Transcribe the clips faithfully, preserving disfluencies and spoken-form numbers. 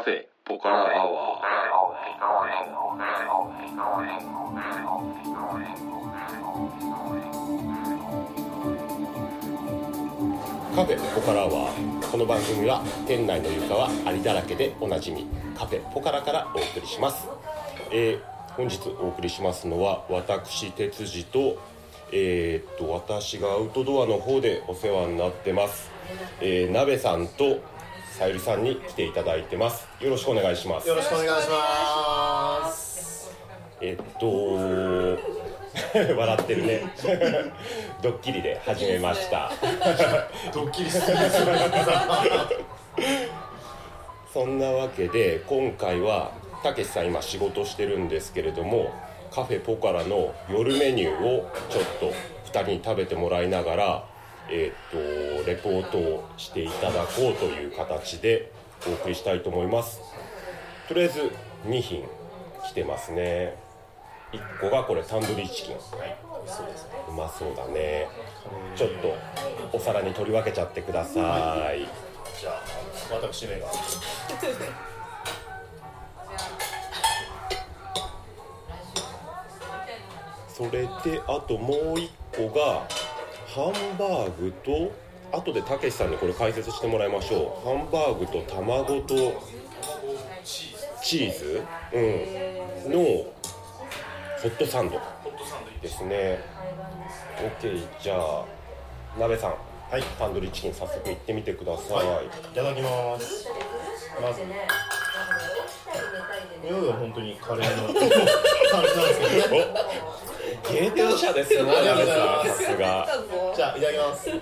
フェポカラアワー。カフェポカラアワー。この番組は店内の床はアリだらけでおなじみカフェポカラからお送りします。えー、本日お送りしますのは私哲司とえー、っと私がアウトドアの方でお世話になってます、えー、鍋さんとさゆりさんに来ていただいてます。よろしくお願いします。 よろしくお願いします。 えっと笑ってるねドッキリで始めましたドッキリしてるんですよそんなわけで今回はたけしさん今仕事してるんですけれども、カフェポカラの夜メニューをちょっとふたりに食べてもらいながらえー、っとレポートをしていただこうという形でお送りしたいと思います。とりあえずに品来てますね。いっこがこれタンドリーチキン、はい、そうですね、うまそうだね。ちょっとお皿に取り分けちゃってください、はい、 じゃあ私めがそれであともういっこがハンバーグと、後でたけしさんにこれ解説してもらいましょう。ハンバーグと卵とチーズ、うん、のホットサンドですね。 OK、 じゃあ鍋さん、はい、タンドリーチキン早速いってみてください、はい、 いただきます。まず匂いは本当にカレーの感じなんですけどね。 芸当者ですね、鍋さん、さすが。 じゃあいただきます。うん、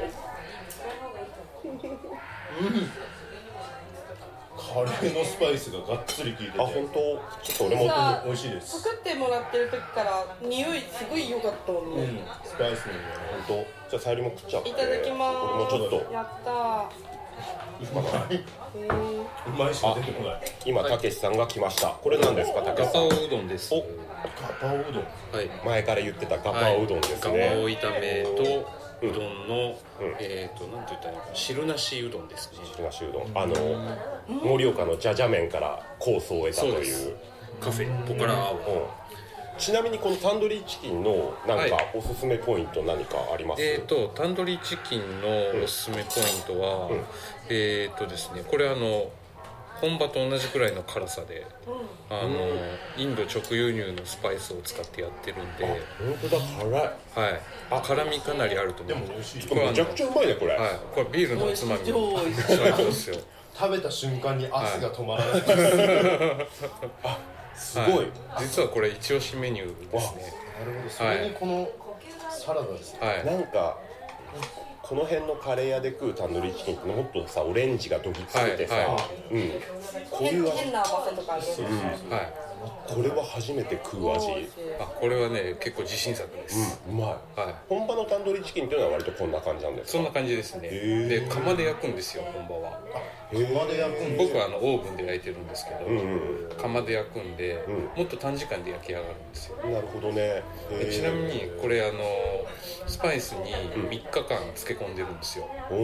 カレーのスパイスががっつり効いてて、 あ、本当、ちょっと俺も美味しいです。 作ってもらってる時から匂いすごい良かったもんね、うん、 スパイスの匂い、 本当。じゃあさゆりも食っちゃって。 いただきます。 俺もちょっと。 やったー、 うまい、うまいしか出てこない。 今たけしさんが来ました。これ何ですか、たけしさん。 ガパオうどんです。 お、 ガパオうどん、 はい、 前から言ってたガパオうどんですね、 はい、ガパオ炒めとうどんの、うん、えーと、なんて言ったらいいのか、汁なしうどんですね。 汁なしうどん、あの盛岡のじゃじゃ麺から構想を得たというカフェポカラアワー、うん、 ちなみにこのタンドリーチキンのなんかおすすめポイント何かあります？ はい、えーとタンドリーチキンのおすすめポイントは、うん、えーとですね、これあの本場と同じくらいの辛さで、うん、あの、うん、インド直輸入のスパイスを使ってやってるんで、 本当だ、辛い、 はい、あ、辛みかなりあると思う。 でも美味しい。 これめちゃくちゃうまいね、これ、 はい、これビールのおつまみ最高ですよ。 食べた瞬間に汗が止まらない、はい、 あ、すごい、はい、 実はこれ一押しメニューですね。 なるほど、それにこのサラダですね、 はい、 なんかこの辺のカレー屋で食うタンドリーチキンってもっとさオレンジがどぎついてさ、はいはい、うん、こういう変な甘さとかある、 うん、はい、これは初めて食う味。 あ、これはね結構自信作です、 うん、うまい、はい、本場のタンドリーチキンっていうのは割とこんな感じなんですか？ そんな感じですね。で、窯で焼くんですよ、本場は。 窯で焼くんです。 僕はあのオーブンで焼いてるんですけど、うんうん、窯で焼くんで、うん、もっと短時間で焼き上がるんですよ。 なるほどね。 ちなみにこれあのスパイスにみっかかん漬け込んでるんですよ、うん、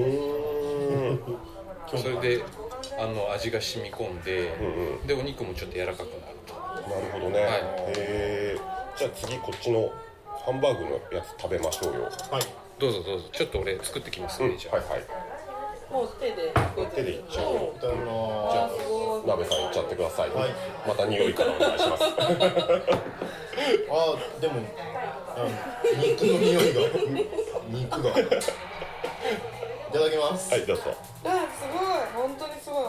それであの味が染み込んで、うんうん、でお肉もちょっと柔らかくなると。 なるほどね、はい、へー。じゃあ次こっちのハンバーグのやつ食べましょうよ。 はい、どうぞどうぞ。ちょっと俺作ってきますね、うん、じゃあ、 はいはい、 もう手で手でいっちゃおう。 じゃあ鍋さんいっちゃってください、はい、また匂いからお願いしますあ、 でも肉の匂いが肉がいただきます。 はい、どうぞ。 あ、すごい、本当にすごい。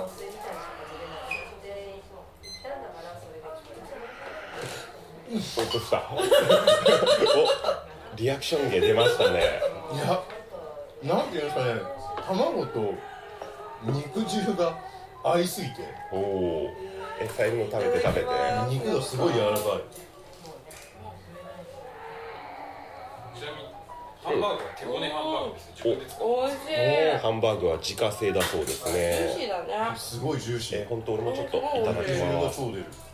落としたお、リアクション芸出ましたね。 いや、なんていうんですかね、卵と肉汁が合いすぎて、 おお、え、さゆりも食べて食べて。 肉がすごい柔らかい。 ちなみにハンバーグは手ごねハンバーグです。自分で作る。 おいしい。 ハンバーグは自家製だそうですね。 ジューシーだね。 すごいジューシー。 え、本当俺もちょっといただきます。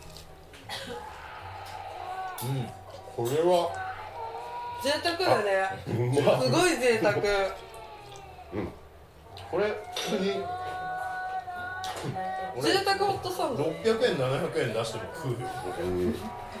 うん、これは贅沢だね。すごい贅沢。うん 、これ普通に贅沢ホットサンドろっぴゃくえんななひゃくえん出しても食うよ。 うん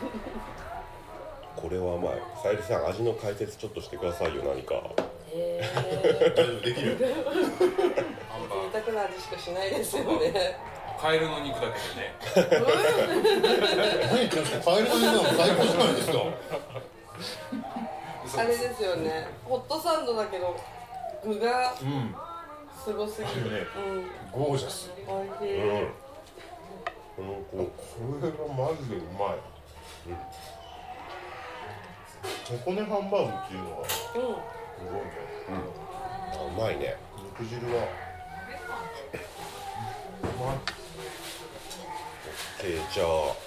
これは甘い。さゆりさん、味の解説ちょっとしてくださいよ、何か。 へ大丈夫、できるよ。 ー贅沢な味しかしないですよね。 カエルの肉だけでね。 何言ってんすか、カエルの肉なの最高じゃないですか。 あれですよね、ホットサンドだけど具がうんすごすぎる。 ねうん、 ゴージャス。 おいしい。 うんうんこれがマジでうまい。手こねハンバーグっていうのがすうん、 ごいね。 あうまいね。 肉汁はうまい。 えー、じゃあ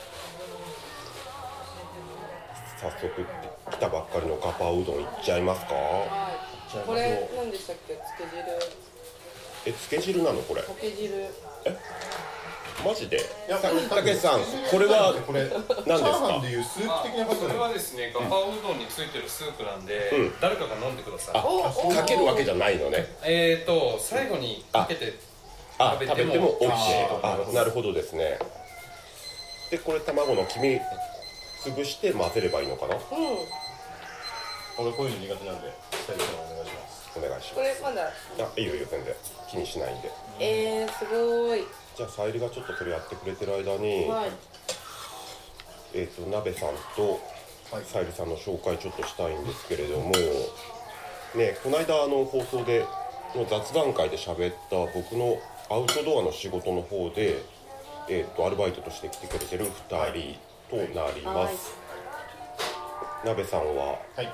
早速来たばっかりのガパオうどんいっちゃいますか。 はい。これ何でしたっけ？つけ汁、 え、つけ汁なのこれ。 かけ汁。 マジで。 いやたたけしさん、これはこれ何ですチャーハかンでいうスープ的な感じそれだね。 はですね、ガパオうどんについてるスープなんで、 うん誰かが飲んでください。 あ、 おかけるわけじゃないのね。 えーと最後にかけてあ、 食食べべてもても OK。 あーあ、なるほどですね。で、これ卵の黄身潰して混ぜればいいのかな。 うん。 俺こういうの苦手なんで、スタイルさんお願いします。 お願いしこます。 れまだ。 あ、いいよいいよ、全然気にしないんで。 えー、すごい。 じゃあさゆりがちょっとそれやってくれてる間に、 はい。 えっと鍋さんとはいさゆりさんの紹介ちょっとしたいんですけれども、ね、この間あの放送での雑談会で喋った僕のアウトドアの仕事の方で、えっとアルバイトとして来てくれてるふたりとなります。鍋さんははい。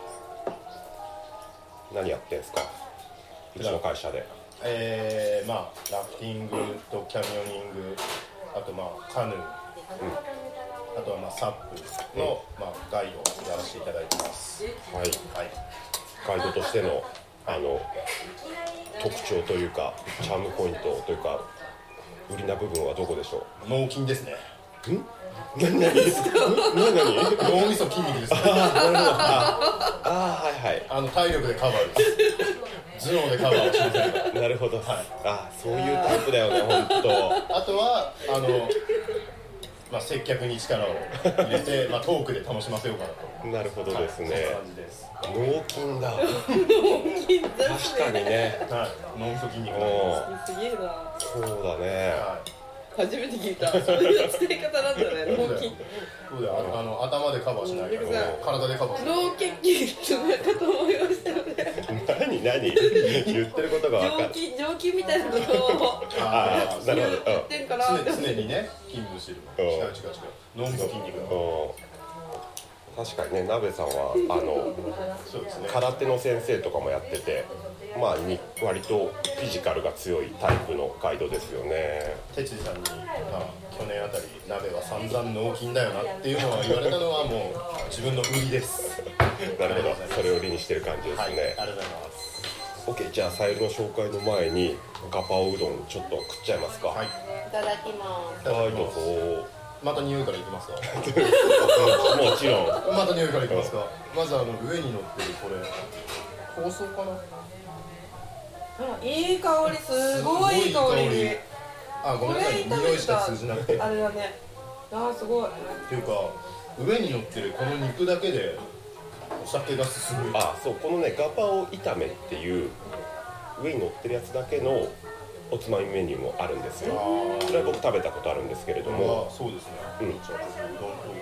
何やってんすか？うちの会社で。 えー、まあラフティングとキャニオニング、あとまあカヌー、あとはまあサップの、まあ、ガイドをやらせていただいてます。 はい。 はい。 ガイドとしてのあの特徴というかチャームポイントというか売りな部分はどこでしょう？ 脳筋ですね。 何何何何？ 脳みそ筋肉ですね。 ああはいはい。 あの体力でカバーです。頭脳でカバーをしませんから。 なるほど、 はいあそういうタイプだよね本当。 あとはあの、まあ、接客に力を入れて、まあ、トークで楽しませようかなと。 なるほどですね、 はい、そんな感じです。 脳筋だ筋だ確かにね。 はい、脳みそ筋肉うなんですげえな。 そうだね、 す。はい。 初めて聞いた。そういう使い方なんだね。脳筋。 そうだよ、あの頭でカバーしないから、 うん体でカバーする。 脳血筋のやかと思いましたよね。 何何言ってることが分かる。 蒸気蒸気みたいなことをあーなるほど、 言ってんかなって常常にね、勤務してる。 うん違う違う違う。脳みそ筋肉だ。 うん、確かにね、鍋さんはあのそうですね。 空手の先生とかもやってて、まあに割とフィジカルが強いタイプのガイドですよね。 哲司さんに、まあ、去年あたり鍋は散々脳筋だよなっていうのは言われたのはもう自分の売りです。 なるほど、それを売りにしてる感じですはい、ありね。 がとうございます。 OK、じゃあさゆりの紹介の前にガパオうどんちょっと食っちゃいますか。 はい、 いただきます。 はい、どうぞ。 また匂いからいきますか。 もちろん。 また匂いからいきますか。まずあの上に乗ってるこれ香草かな。 うん、いい香り、すごいいい香り。 あ、ごめんなさい、匂いしか通じなくて。 あれだね。あーすごい。 っていうか上に乗ってるこの肉だけでお酒が進む。 あ、そう、このねガパオ炒めっていう上に乗ってるやつだけのおつまみメニューもあるんですよ。 あそれは僕食べたことあるんですけれども、 あ、そうですね。 うんじゃあ僕うどんと。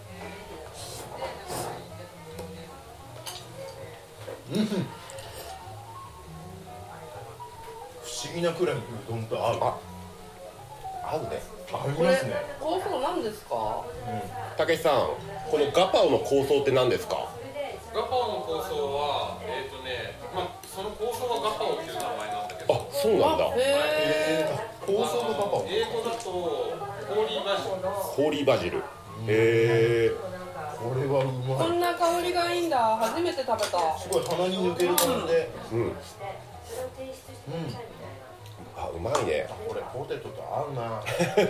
うん。不思議なくらいうどんと合う。 あ合うね。 合いこれますね。 香草なんですか？ たけしさん、このガパオの構想って何ですか？ ガパオの構想はえっ、とね、まあその構想はガパオっていう名前なんだけど、 あ、そうなんだ。 へえ。 香草とガパオ。 英語だとホーリーバジル。 ホーリーバジル。へえ。 これはうまい。 こんな香りがいいんだ。初めて食べた。 すごい鼻に抜ける感じで。 うん。 うん。 あ、うまいね。 これポテトと合うな。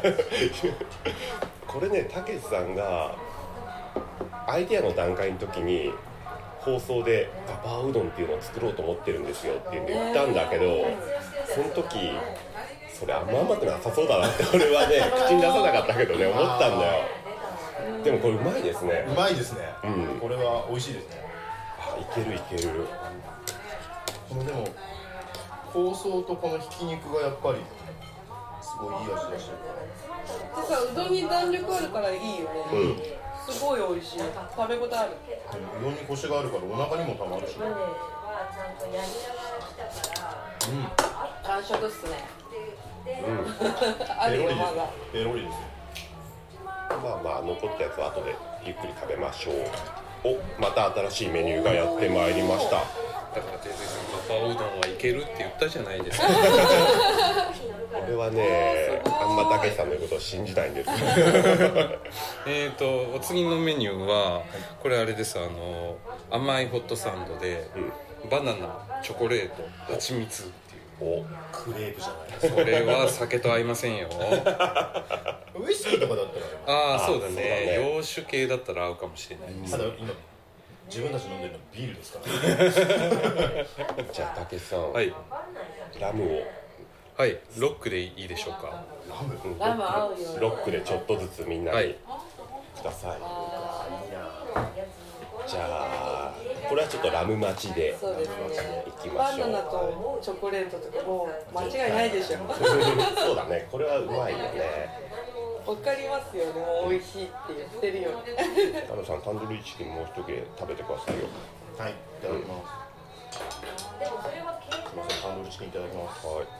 これね、たけしさんがアイデアの段階の時に放送でガパオうどんっていうのを作ろうと思ってるんですよって言って言ったんだけど、その時それあんま甘くなさそうだなって俺はね口に出さなかったけどね思ったんだよ。でもこれうまいですね。 うまいですね、 うん、 これは美味しいですね。 あ、いけるいける。 このでも香草とこのひき肉がやっぱりすごいいい味出してるでさ、うどんに弾力あるからいいよね、うん、すごい美味しい、食べ応えある。 うどんにコシがあるからお腹にもたまるし、うん、 完食っすね。 うん、 あるよまだ。 ペロリです。 まあまあ残ったやつは後でゆっくり食べましょう。お、また新しいメニューがやってまいりました。 だから哲井さん、パパうどんはいけるって言ったじゃないですか。 俺はね、あんまたけしさんの言うことを信じないんです。 えっとお次のメニューはこれあれです。あの甘いホットサンドで、うん、バナナ、チョコレート、蜂蜜っていう。 お、 クレープじゃない。 それは酒と合いませんよ。 ウイスキーとかだったら。 ああ、そうだね。洋酒系だったら合うかもしれないです。 ただ今自分たち飲んでるのビールですから。 じゃあたけしさん、 はい、 ラムを。 はい、ロックでいいでしょうか。 ラム、 うん、ラム合うよ。 ロックでちょっとずつみんなに、はい、ください。じゃあこれはちょっとラム待ちで。 そうですね。 いきましょう。 バナナとチョコレートとかもう間違いないでしょ。 そうだね。これはうまいよね。 わかりますよね。もう美味しいって言ってるよね。 タロさん、タンドリーチキンもう一切れ食べてくださいよ。 はい、いただきます。すみません、タンドリーチキンいただきます。 はい。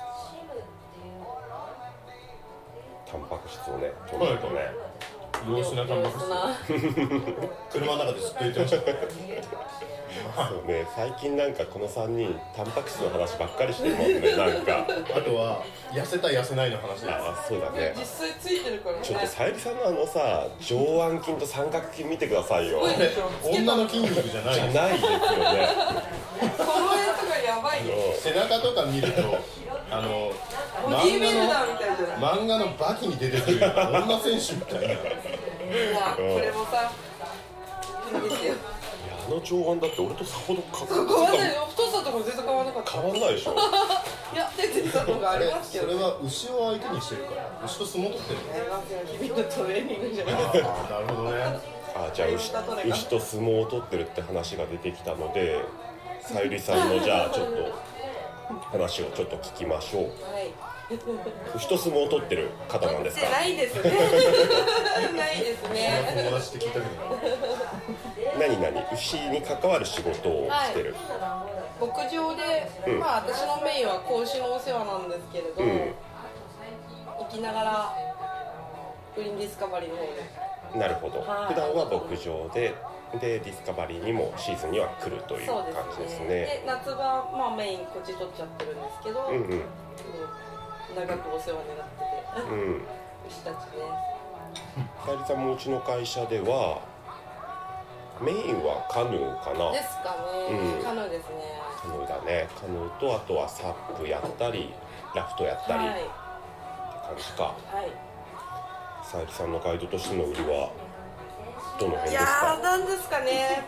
タンパク質をね、取るとね。 良質なタンパク質。車の中でずっと言ってました。 そうね、最近なんかこのさんにんタンパク質の話ばっかりしてるもんね。なんかあとは痩せた痩せないの話です。 あ、そうだね。 実際ついてるからね。 ちょっとさゆりさんのあのさ上腕筋と三角筋見てくださいよ。 女の筋肉じゃないじゃないですよね。 この辺とかやばいよ。 背中とか見るとあのボディービルダーみたいじゃない。 漫画のバキに出てくる女選手みたいな。 いや、これもさいいですよ。 あの上腕だって俺とさほどか変わんないよ。太さとかも全然変わらなかった。 変わんないでしょ。 いや、出てたのがありますけど、ね、 それは牛を相手にしてるから牛と相撲取ってるの。 ありますよ。日々のトレーニングじゃないですか。 なるほどね。 あ、じゃあ 牛, 牛と相撲を取ってるって話が出てきたので、さゆりさんのじゃあちょっと話をちょっと聞きましょう。 はい。 牛と相撲を取ってる方なんですか。 ないですね。ないですね。 友達って聞いたけど。 何 々牛に関わる仕事をしてる。 はい、牧場で、うん、まあ私のメインは子牛のお世話なんですけれど、うん、生きながらグリーンディスカバリーの方で。 なるほど。はい、普段は牧場で。でディスカバリーにもシーズンには来るという感じですね。 で夏場、まあ、メインこっち取っちゃってるんですけど、うんうん、長くお世話になってて、うん、牛たちね。 かえりさんもうちの会社ではメインはカヌーかな。 ですかね、うん、カヌーですね。 カヌーだね。カヌーとあとはサップやったりラフトやったり、はい、って感じか。はい。さゆりさんのガイドとしての売りはどの辺ですか。 いやー、なんですかね。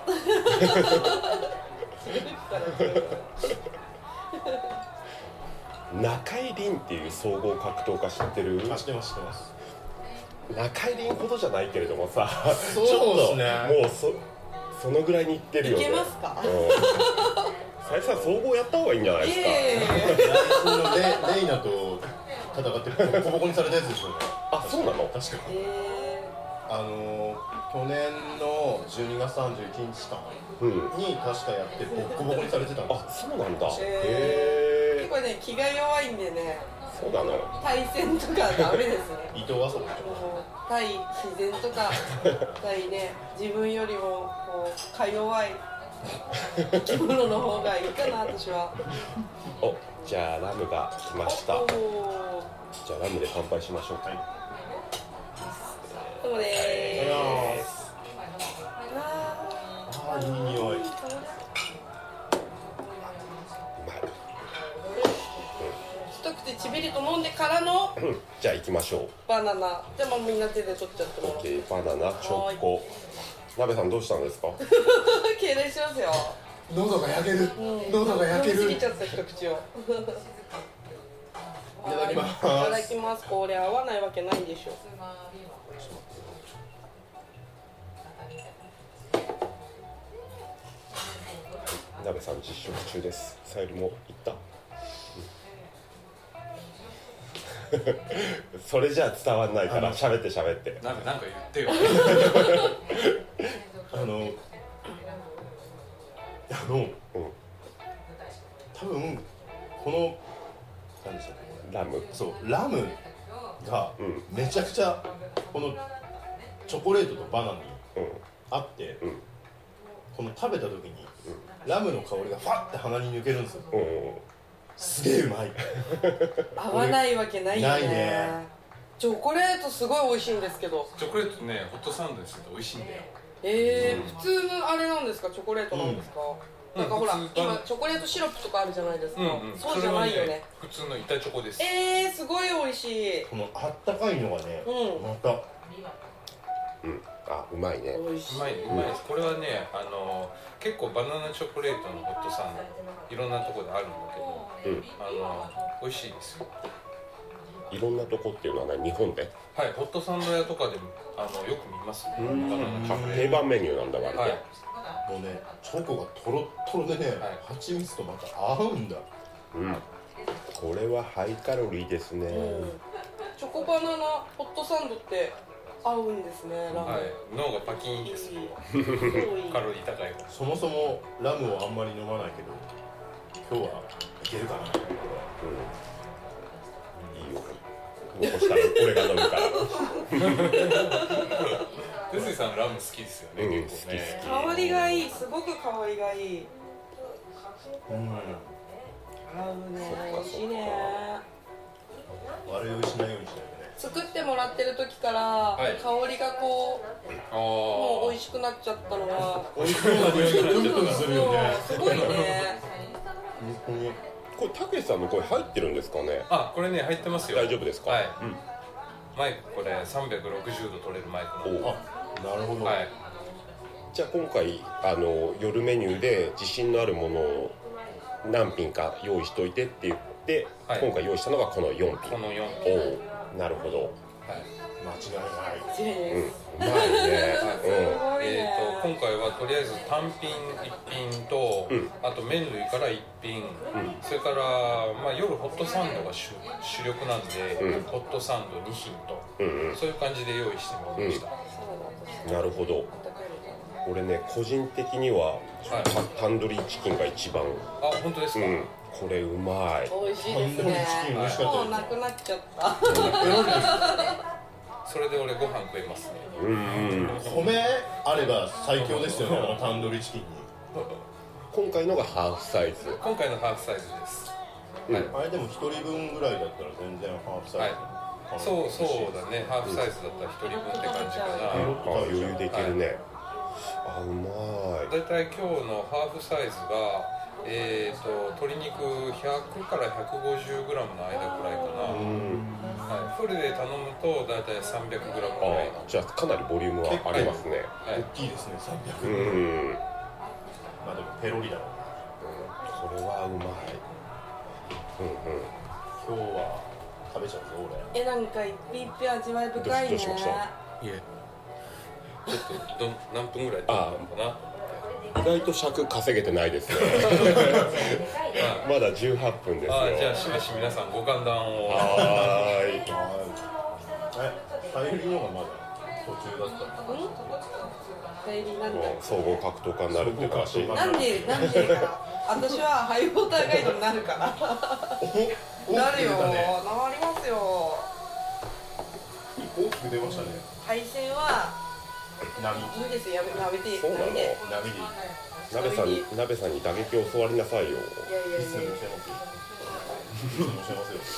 中井凛っていう総合格闘家知ってる？ 知ってます知ってます。 中井凛ほどじゃないけれどもさ、 そうですね。 もうそそのぐらいにいってるよね。 いけますか？ さゆりさん総合やった方がいいんじゃないですか。 レ, レイナと戦ってボコボコにされたやつですよね。 あ、そうなの？ 確か。あの去年のじゅうにがつさんじゅういちにちかに確かやってボコボコにされてたんですよ。 あ、そうなんだ。 へー。結構ね、気が弱いんでね。 そうなの。 対戦とかダメですね。 伊藤はそう。 対自然とか対ね、自分よりもこうか弱い生き物の方がいいかな、私は。 お、じゃあラムが来ました。じゃあラムで乾杯しましょうか。 そうでーす。 あー、いい匂い。うまい。 一口ちびりと飲んでからの、 うん、じゃあ行きましょう。 バナナ。じゃあもうみんな手で取っちゃってもらう。 オッケー、バナナ、チョコ。鍋さんどうしたんですか？ 敬礼しますよ。 喉が焼ける。うん、喉が焼ける。 飲みすぎちゃった一口を。 いただきます。 いただきます。これ合わないわけないでしょ。 鍋さん実食中です。サイルもいった、うん、それじゃあ伝わんないから喋って喋ってなんかなんか言ってよあのあの、うん、多分この何でしたっけ、 ラム、 そうラムがめちゃくちゃこのチョコレートとバナナにあって、うん、この食べた時に、うん、ラムの香りがファッて鼻に抜けるんですよ、うん、すげえうまい合わないわけないよね。 ないね。 チョコレートすごい美味しいんですけど、 チョコレートねホットサンドにすると美味しいんだよ。 えー、うん、普通のあれなんですか、チョコレートなんですか、うん、なんかほら、今チョコレートシロップとかあるじゃないですか、うんうん、そうじゃないよね、 普通の板チョコです。 えー、すごい美味しい。 このあったかいのがね、うん、また、 うん、あ、うまいね。 美味しい。 うまい、うまいです。これはね、あの結構バナナチョコレートのホットサンドいろんなところであるんだけど、うん、あの美味しいですよ。 いろんなとこっていうのはね、日本で、はい、 ホットサンド屋とかでもあのよく見ますね。バナナチョコレート定番メニューなんだ割と、はい、 もうね、チョコがトロットロでね、はい、蜂蜜とまた合うんだ。 うん、これはハイカロリーですね、うん、 チョコバナナホットサンドって合うんですね。ラム、 はい、脳がパキーンですよカロリー高いから。 そもそもラムをあんまり飲まないけど今日はいけるかな、うん、 いいよ、残したら俺が飲むから臼井さんラム好きですよね、うん、結構ね。 香りがいい、すごく香りがいい、うん、合うね、美味しいね。 悪酔いしないようにしないとね。 作ってもらってる時から、はい、香りがこう、もう美味しくなっちゃったのが美味しくなっちゃったするよね。 すごいね。 これたけしさんの声入ってるんですかね。 あ、これね入ってますよ。 大丈夫ですか。はい、うん、 マイクこれさんびゃくろくじゅうど取れるマイクの。 あ、なるほど、はい、 じゃあ今回あの夜メニューで自信のあるものを何品か用意しといてって言って、はい、今回用意したのがこのよん品。 このよん品。 お、なるほど、はい、 間違いない。 うん、うまいね、 うん、えーと今回はとりあえず単品いっぴんと、うん、あと麺類からいっぴん、うん、それから、まあ、夜ホットサンドが 主, 主力なんで、うん、ホットサンドに品と、うんうん、そういう感じで用意してみました、 うん、なるほど。俺ね個人的には、はい、タンドリーチキンが一番。 あ、本当ですか、うん、 これうまい。 美味しいですね。もうなくなっちゃったそれで俺ご飯食えますね。 うんうん、 米あれば最強ですよね、あのタンドリーチキンに。 今回のがハーフサイズ。 今回のハーフサイズです、 うん、はい、あれでもひとりぶんぐらいだったら全然ハーフサイズ、はい、 そうそうだね、ハーフサイズだったらひとりぶんって感じかな、 うん、あ、余裕できるね、はい、あ、うまい。 だいたい今日のハーフサイズがえーと鶏肉ひゃくからひゃくごじゅうグラムの間くらいかな、うん、はい、フルで頼むとだいたいさんびゃくグラムくらい。 あ、じゃあかなりボリュームはありますね、 はい、大きいですね、さんびゃくグラム、うん、まあでもペロリだろうな、 うん、それはうまい、 うんうん、今日は食べちゃうぞ俺。 え、なんか一品一品味わい深いね。 どうしました？いえ、ちょっとど何分ぐらいだったのかな。 意外と尺稼げてないですねまだじゅうはっぷんですよ。 あ、じゃあしばし皆さんご歓談を。 はーい。 え、入りのがまだ途中だったの？ 入りなんだ。 総合格闘家になるって感じ。 なんでなんでか。私はハイウォーターガイドになるから。なるよ、なりますよ。 大きく出ましたね。 配線は。いいですよ、やめて。 そうなの？鍋さんに、鍋さんに打撃を教わりなさいよ。いやいやいや。 いつでも教えますよ。いつでも教えますよ。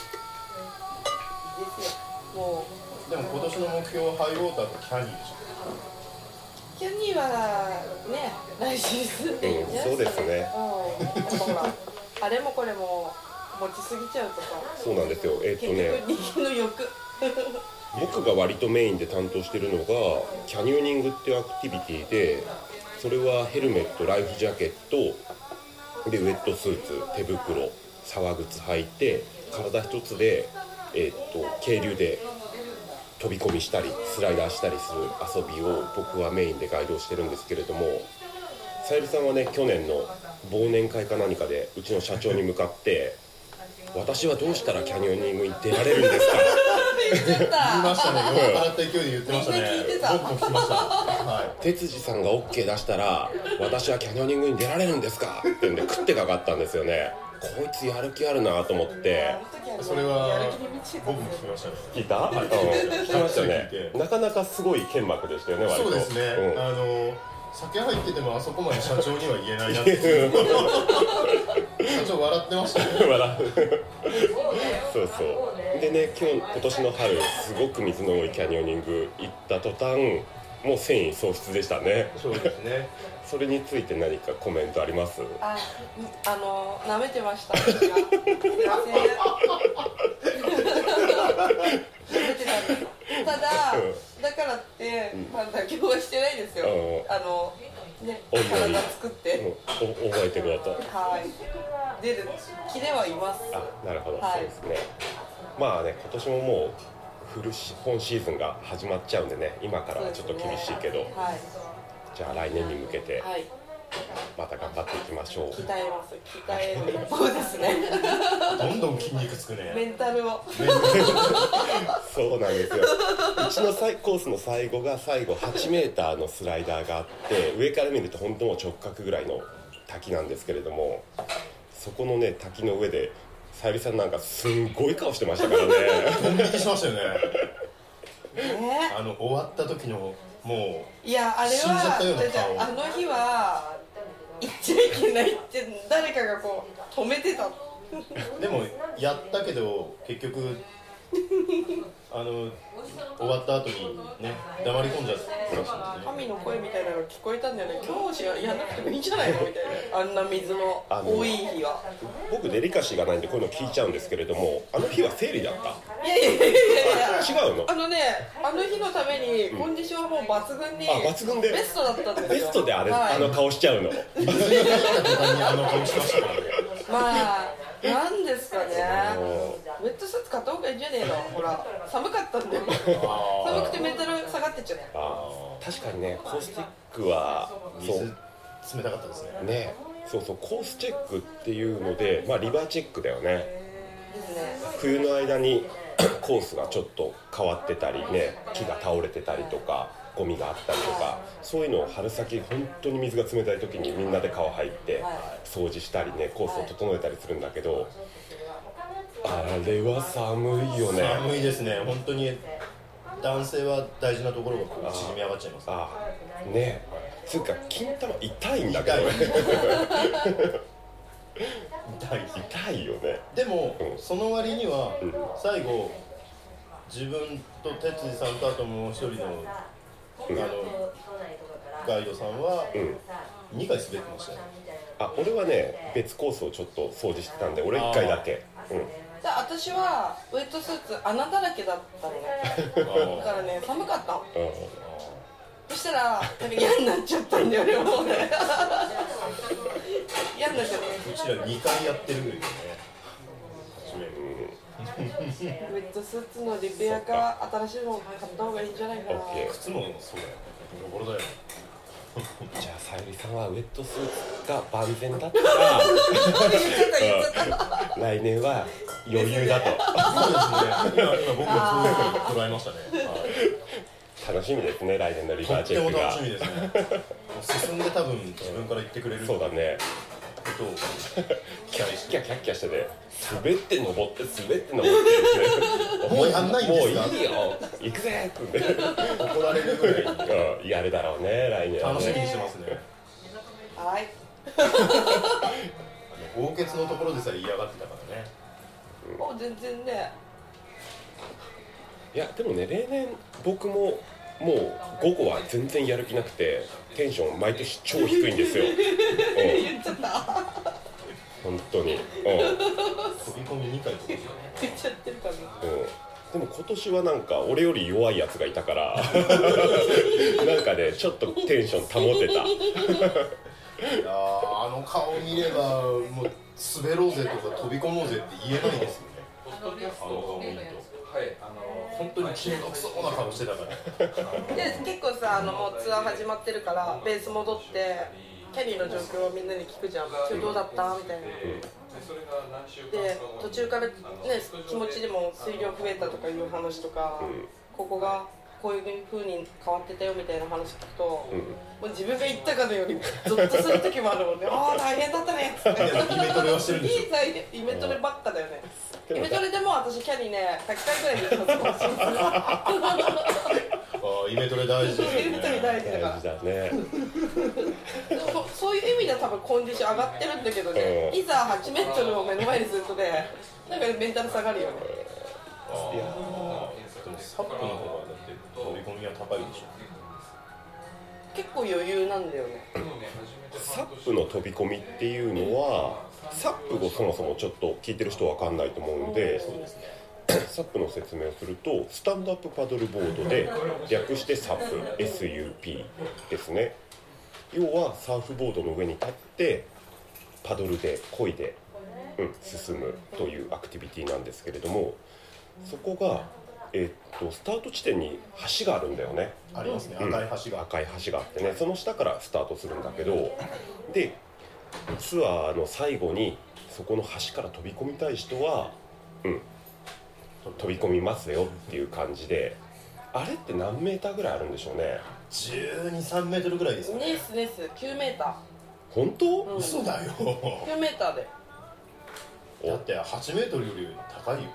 ですよ。もう。でも今年の目標はハイウォーターとキャニーでしょ。 キャニーはね、来シーズンでいいんじゃないそうですね。 うん。ほら、あれもこれも持ちすぎちゃうとか。 そうなんですよ。えっとね。 結局人間の欲。 僕が割とメインで担当してるのがキャニオニングっていうアクティビティで、それはヘルメット、ライフジャケットでウェットスーツ、手袋、沢靴履いて体一つで、えー、っと渓流で飛び込みしたりスライダーしたりする遊びを僕はメインでガイドをしてるんですけれども、さゆりさんはね去年の忘年会か何かでうちの社長に向かって私はどうしたらキャニオニングに出られるんですか言っちゃった言いましたね、酔っ払った勢いで言ってましたね。 みんな聞いてた僕も聞きました。は哲司さんが オーケー 出したら私はキャニオニングに出られるんですかって言うんで食ってかかったんですよね。こいつやる気あるなと思ってい。それは僕も聞きましたね。 聞いた、はい、聞きましたね。なかなかすごい剣幕でしたよね割と。 そうですね、 うん、 あの酒入っててもあそこまで社長には言えないなって社長笑ってましたね。 笑うそうそうでね、今日今年の春すごく水の多いキャニオニング行った途端もう繊維喪失でしたね。 そうですね。 それについて何かコメントあります？ あ、あの舐めてました。私がすいません。舐めてたんです。ただだからってまだ妥協はしてないですよ。 うん、 あのねおいおい体作って、 うん、お覚えてください。 はい出る気ではいます。 あ、なるほど、 はい、 そうですね。まあね今年ももうフルシ本シーズンが始まっちゃうんでね、今からはちょっと厳しいけど、 ね、はい、 じゃあ来年に向けてまた頑張っていきましょう。 鍛えます。鍛える一方ですね。 どんどん筋肉つくね。 メンタルを。 そうなんですよ。うちのコースの最後が最後はちメーターのスライダーがあって、上から見ると本当もう直角ぐらいの滝なんですけれども、そこのね滝の上でさゆりさんなんかすんごい顔してましたからね。 ドン引きしましたよね。 ね、 あの終わった時のもういやあれ死んじゃったようなは顔。 あの日は行っちゃいけないって誰かがこう止めてた。 でもやったけど結局あの終わった後にね黙り込んじゃってましたね。 神の声みたいなの聞こえたんだよね。今日やんなくてもいいんじゃないのみたいな。あんな水の多い日は。 僕デリカシーがないんでこういうの聞いちゃうんですけれども、あの日は生理だった？ いやいやいやいや違うの？ あのね、あの日のためにコンディションはもう抜群に、 あ、抜群でベストだったんですよ。 ベストであれ、 はい、 あの顔しちゃうの。 水に入った途端にあの顔してましたからね。 まあなんですかね。ウェットスーツ買った方がいいんじゃねえの。ほら寒かったんだよ。寒くてメンタル下がってっちゃった。 あ、確かにね、コースチェックは水冷たかったですね。 ね、そうそう、コースチェックっていうので、まあリバーチェックだよね。 ですね。 冬の間にコースがちょっと変わってたりね、木が倒れてたりとかゴミがあったりとか、そういうのを春先本当に水が冷たい時にみんなで川入って掃除したりね、コースを整えたりするんだけど、あれは寒いよね。 寒いですね。本当に男性は大事なところがこう縮み上がっちゃいます。 ああね、つうか金玉痛いんだけどね。 痛い痛いよね。 でも、 うん、 その割には、 うん、 最後自分と哲司さんとあともう一人の、うん、あのガイドさんは、うん、にかい滑ってましたよ。 あ、俺はね別コースをちょっと掃除してたんで俺いっかいだけ。うん、 私はウェットスーツ穴だらけだったのね。だからね寒かったの。うん、そしたら嫌になっちゃったんだよね。もうね嫌になっちゃった。 うちらにかいやってるんだよね。 ウェットスーツのリペアか新しいの買った方がいいんじゃないかな。 靴もそうだよ。ボロボロだよ。 じゃあさゆりさんはウェットスーツが万全だったら来年は余裕だと。 そうですね。今今僕もそう捉えましたね。 楽しみですね、来年のリバーチェックが。 とっても楽しみですね。進んで多分自分から言ってくれる。 そうだね。 ことを期待して。 キャキャキャしてね、滑って登って滑って登ってもうやんないんですか。 もういいよ、行くぜって怒られるぐらいにやるだろうね、来年はね。 楽しみにしてますね。 はい。 豪傑のところでさえ嫌がってたからね。 もう全然ね。 いやでもね、例年僕ももう午後は全然やる気なくてテンション毎年超低いんですよ。うん、 言っちゃった。 本当に。うん、 飛び込みにかいとかですよね。 言っちゃってるかな。 うん、でも今年はなんか俺より弱いやつがいたからなんかねちょっとテンション保てた。 いやあの顔見ればもう滑ろうぜとか飛び込もうぜって言えないですよね。 ドキャスあのトはいあの本当に中毒そうな顔してたからで結構さあのもうツアー始まってるからベース戻ってキャリーの状況をみんなに聞くじゃん今日どうだったみたいな、で途中からね気持ちでも水量増えたとかいう話とか、ここがこういう風に変わってたよみたいな話聞くと、うん、もう自分が言ったかのよりゾッとする時もあるもんねああ大変だったねっつってイメトレはしてるんでしょ。 いい大変イメトレばっかだよね。イメトレでも私キャリーねひゃっかいぐらいで言ってます。 あイメトレ大事ですね。 イメトレ大事だから大事だね。 でもそういう意味では多分コンディション上がってるんだけどね、うん、いざはちメートルを目の前にするとねなんかメンタル下がるよね。 あいやでもサップの方がだって飛び込みは高いでしょ。 結構余裕なんだよね。 サップの飛び込みっていうのはサップをそもそもちょっと聞いてる人わかんないと思うので、そうですね、サップの説明をするとスタンドアップパドルボードで略してサップ エスユーピー ですね。要はサーフボードの上に立ってパドルで漕いで、うん、進むというアクティビティなんですけれども、そこがえー、っとスタート地点に橋があるんだよね。 ありますね、赤い橋が、 うん、赤い橋があってね、その下からスタートするんだけど、でツアーの最後にそこの橋から飛び込みたい人は、うん、飛び込みますよっていう感じで、あれって何メーターぐらいあるんでしょうね。 じゅうに、さんメートルぐらいですかね。 ネースネースきゅうメーター。 本当？ うん、 嘘だよ。 きゅうメーターで。 だってはちメートルより高いよ。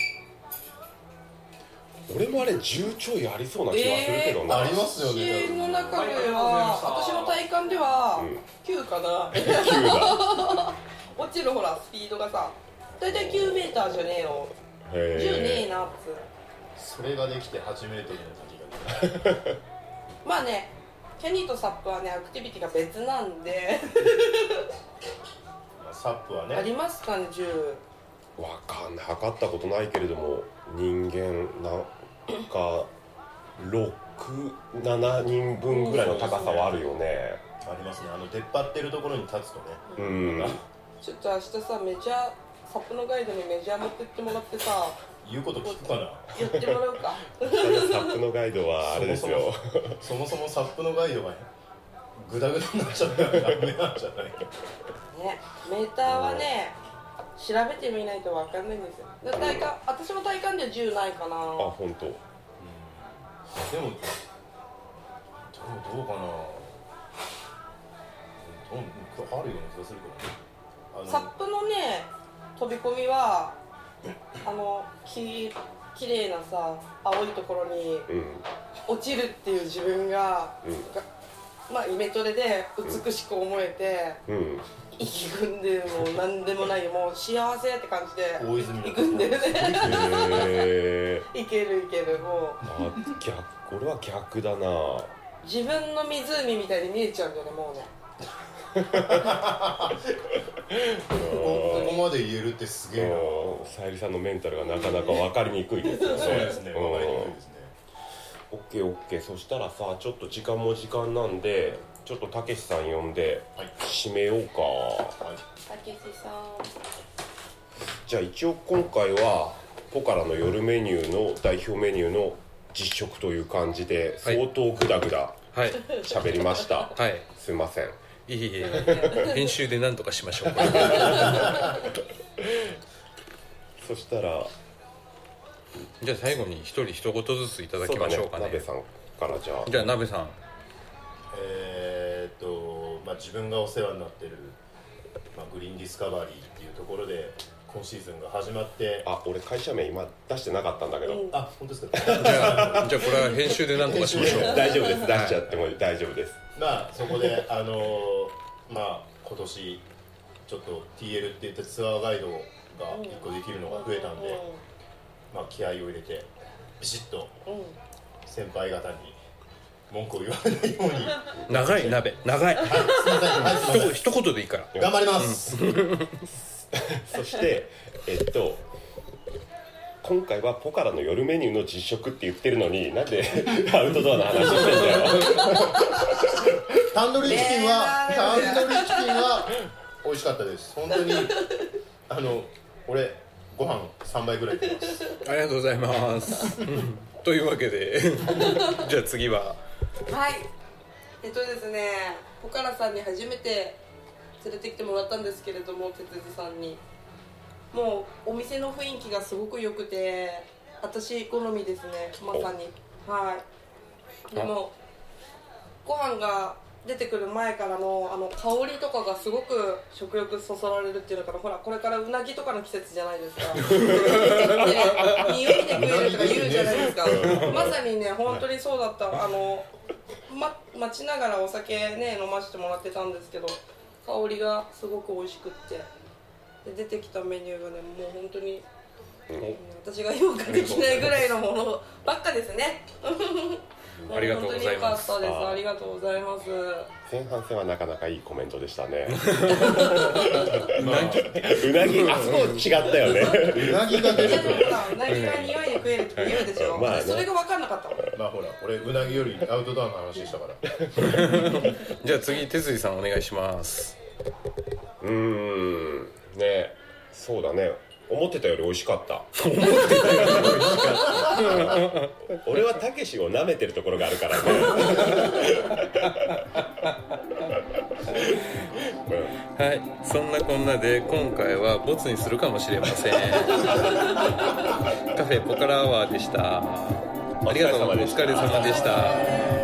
俺もあれじゅうちょいありそうな気がするけどな、 えー、ありますよね。 私の中では私の体感ではきゅうかな。 きゅうだ。 落ちるほらスピードがさだいたいきゅうメーターじゃねえの、じゅうねえなっつ。 それができてはちメートルの滝が出る。 まあねキャニーとサップはねアクティビティが別なんでサップはねありますかね。じゅうわかんない、測ったことないけれども人間なんかろく、ななにんぶんぐらいの高さはあるよね。 ありますね。あの出っ張ってるところに立つとね、 うん、 ちょっと明日さメジャーサップのガイドにメジャー持ってってもらってさ言うこと聞くかな。 やってもらうか。 サップのガイドはあれですよ。 そもそもサップのガイドがグダグダになっちゃったらダメなんじゃないかね。メーターはね調べてみないと分かんないんですよ。だ体感、私の体感ではじゅうないかな。あ、 本当。うん、 でも、でもどうかな。どうあるような気がするけどね。 サップのね飛び込みはあのききれいなさ青いところに落ちるっていう自分が、うん、がまあイメトレで美しく思えて。うんうん、意気組んでもう何でもないもう幸せって感じで行くんだよね。へーいけるいけるもうあ逆これは逆だな。 自分の湖みたいに見えちゃうんだよねもうね。 ここまで言えるってすげえな。 さゆりさんのメンタルがなかなか分かりにくいですよね。 そうですね、分かりにくいですね。 オッケーオッケー。そしたらさちょっと時間も時間なんでちょっとたけしさん呼んで締めようか。 たけしさん。 じゃあ一応今回はポカラの夜メニューの代表メニューの実食という感じで相当グダグダ喋りました。はい、すいません。 いいえ編集で何とかしましょう。 そしたらじゃあ最後に一人一言ずついただきましょうかね。 なべさんからじゃあ。 じゃあなべさん。 えーっとまあ自分がお世話になってる、まあ、グリーンディスカバリーっていうところで今シーズンが始まって。 あ、俺会社名今出してなかったんだけど、うん、 あ、本当ですか。 じゃあじゃあこれは編集で何とかしましょう。 大丈夫です、出しちゃっても大丈夫です。 まあそこであのー、まあ今年ちょっと ティーエル って言ってツアーガイドがいっこできるのが増えたんで、まあ気合を入れてビシッと先輩方に文句を言われないように。 長い鍋長い、はい、すみません、はい、すみません、一言でいいから頑張ります、うん、 そしてえっと今回はポカラの夜メニューの実食って言ってるのになんでアウトドアの話してんだよ。 タンドリーチキンはタンドリーチキンは美味しかったです本当に。あの俺ご飯さんばいぐらい食べます。 ありがとうございますというわけでじゃあ次ははいえっとですねポカラさんに初めて連れてきてもらったんですけれども、哲司さんにもうお店の雰囲気がすごく良くて私好みですね、まさに。はいでもご飯が出てくる前からのあの香りとかがすごく食欲そそられるっていうのから、ほらこれからうなぎとかの季節じゃないですか匂いで食えるとか言うじゃないですかまさにね本当にそうだった。あの、ま、待ちながらお酒ね飲ませてもらってたんですけど、香りがすごく美味しくってで出てきたメニューがねもう本当に、うん、私が評価できないぐらいのものばっかですねありがとうございます。 本当に良かったです。ありがとうございます。 前半戦はなかなかいいコメントでしたねうなぎあそこ違ったよねうなぎが出てくる。 うなぎが匂いで食えるって言うでしょ、まあね、それが分かんなかったまあほら俺うなぎよりアウトドアの話したからじゃあ次哲司さんお願いします。 うーんねそうだね思ってたより美味しかった思ってたより美味しかった俺はたけしを舐めてるところがあるからねはい、そんなこんなで今回はボツにするかもしれませんカフェポカラアワーでした。ありがとうございます。お疲れ様でした。